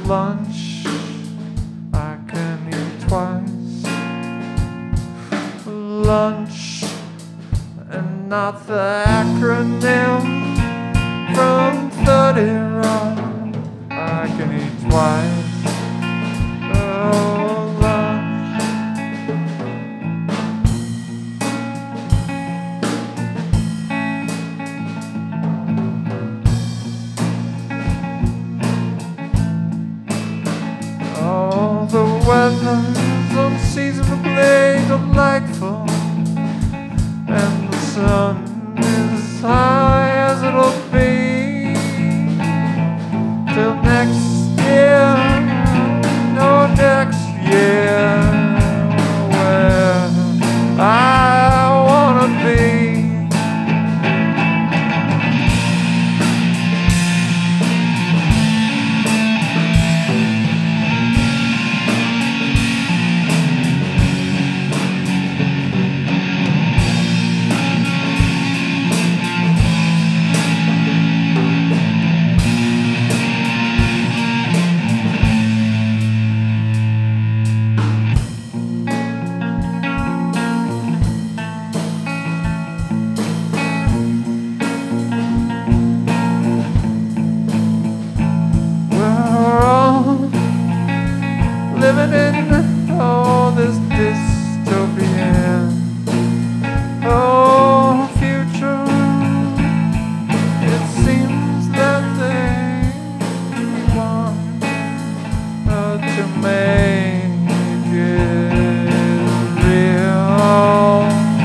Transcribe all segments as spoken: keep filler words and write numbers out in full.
lunch I can eat twice. Lunch and not the acronym from thirty Rock. I can eat twice. Oh, lunch. Oh, the weather's unseasonably delightful, and the sun is high as it'll be till next year, no next year, where I wanna be. Living in all this dystopian oh future. It seems that they want uh, to make it real.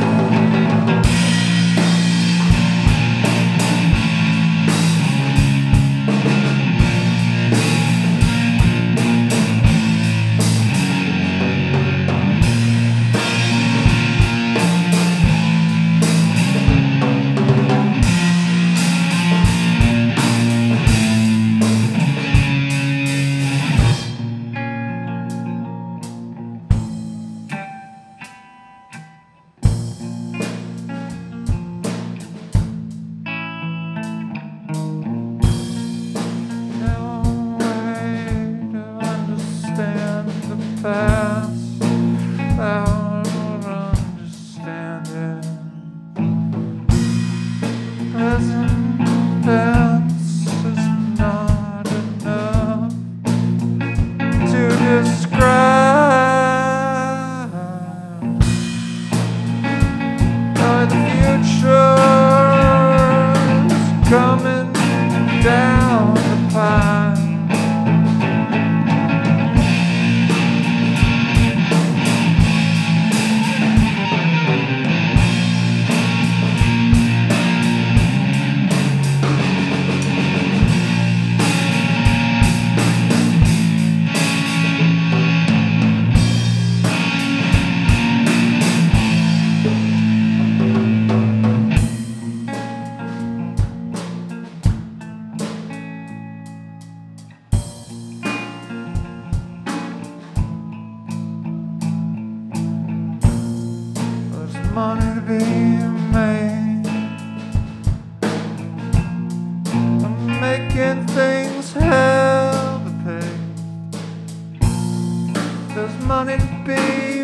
Past, I don't understand it. Present tense is not enough to describe how the future's coming down the pipe. Money to be made. I'm making things hell to pay. There's money to be